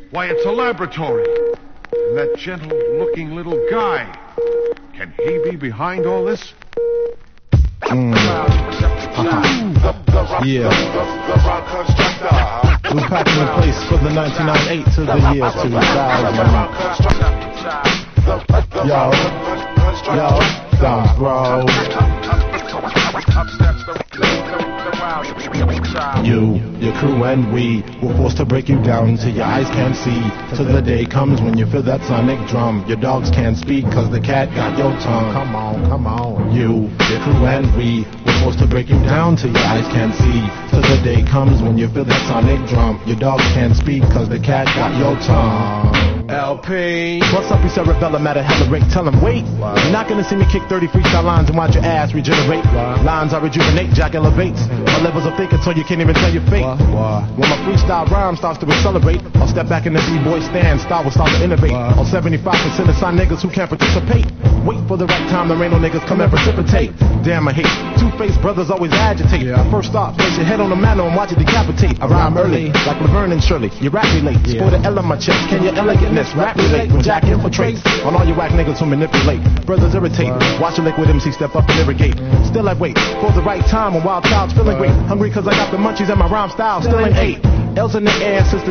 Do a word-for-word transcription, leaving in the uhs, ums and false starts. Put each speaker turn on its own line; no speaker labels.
Why, it's a laboratory. And that gentle-looking little guy. Can he be behind all this?
Mm. Uh-huh. Yeah. We're packing the place for the nineteen ninety-eight to the year two thousand. Yo, yo, sounds bro. You, your crew and we were forced to break you down till your eyes can't see. Till the day comes when you feel that sonic drum. Your dogs can't speak cause the cat got your tongue. Come on, come on. You, your crew and we were forced to break you down till your eyes can't see. Till the day comes when you feel that sonic drum. Your dogs can't speak cause the cat got your tongue. L P, what's up, you cerebellum at a hella rate? Tell him wait. Wow. You're not gonna see me kick thirty freestyle lines and watch your ass regenerate. Wow. Lines I rejuvenate, Jack elevates. Mm. My levels of thinking so you can't even tell your fate. Wow. Wow. When my freestyle rhyme starts to accelerate, I'll step back in the b-boy stand, style will start to innovate. Wow. All seventy-five percent of sign niggas who can't participate. Wait for the right time, there ain't no niggas come and precipitate. Damn, I hate two-faced brothers always agitate. Yeah. First off, place your head on the mantle and watch it decapitate. I rhyme early, like Laverne and Shirley. You rap relate, yeah. Sport the L on my chest. Can your elegantness rap relate when Jack infiltrates on all you whack niggas who manipulate? Brothers irritate, wow. Watch a liquid M C step up and irrigate. Still I wait for the right time when Wild Child's feeling great. Hungry cause I got the munchies and my rhyme style still ain't eight. L's in the air, sister